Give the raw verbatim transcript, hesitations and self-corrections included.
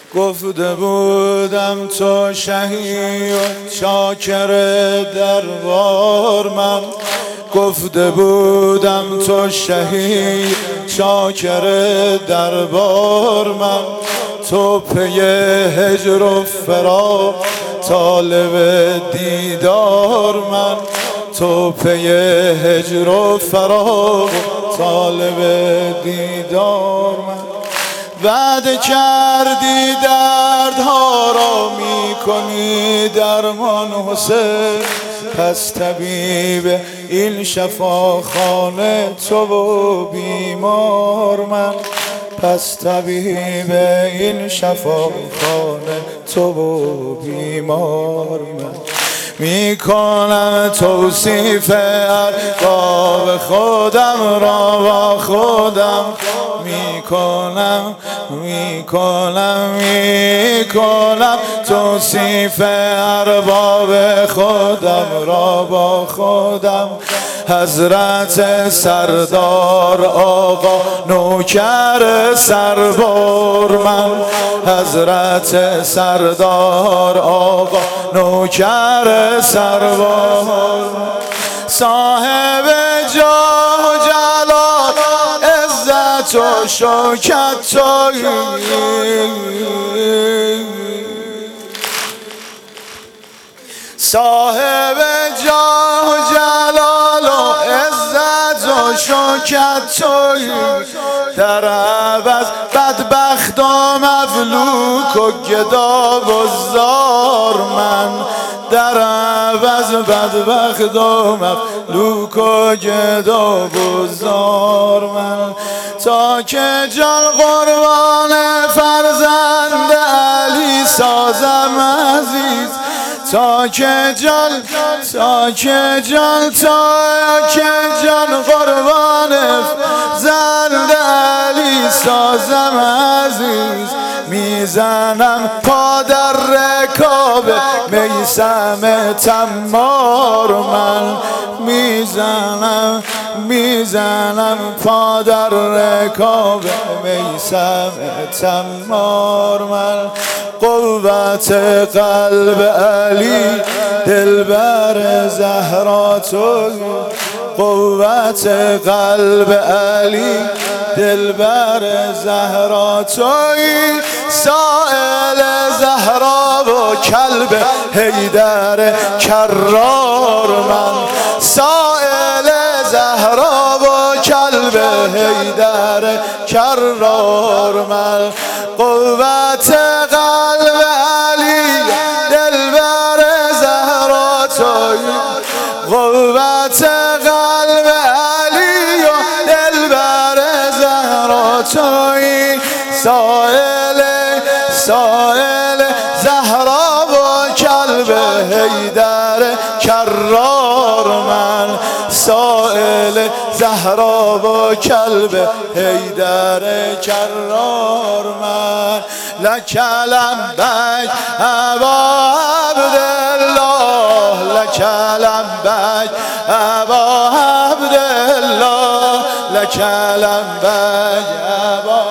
گفته بودم تو شهید چاکر دربار من، گفته بودم تو شهید چاکر دربار من، تو پی هجر و فراق طالب دیدار من، تو پی هجر و فراق طالب دیدار من. وعده کردی دردها را میکنی درمان حسین، پس طبیب این شفاخانه تو و بیمار من، پس طبیب این شفاخانه تو و بیمار من. میکنم توصیف القاب خودم را با خودم، میکنم میکنم میکنم توصیف ارباب خودم را با خودم. حضرت سردار آقا نوکر سربار من، حضرت سردار آقا نوکر سربار، صاحب جاه و جلال عزت و شوکت تویی، صاحب جاه و جلال و عزت و شوکت تویی. در عوض بدبخت و مفلوک و گدا و زار من، در عوض بدبخت و مفلوک و گدا و زار من. تا که جان قربان فرزند علی سازم عزیز، تا که جان تا که جان تا که جان قربان فرزند علی سازم عزیز. میزنم پا در رکاب میثم تمار من، میزنم میزنم پا در رکاب میثم تمار من. قوت قلب علی دلبر زهرا تویی، قوت قلب علی دلبر زهرا تویی. سائل زهرا و کلب حیدر کرار من، سائل زهرا و کلب حیدر کرار من. قوت قلب علی دلبر زهرا تویی، قوت قلب علی و دلبر زهرا تویی. سائل سائل زهرا و کلب حیدر کرار من، سائل زهرا و کلب حیدر کرار من. لک لبیک ابا عبدالله، لک لبیک ابا عبدالله، لک لبیک ابا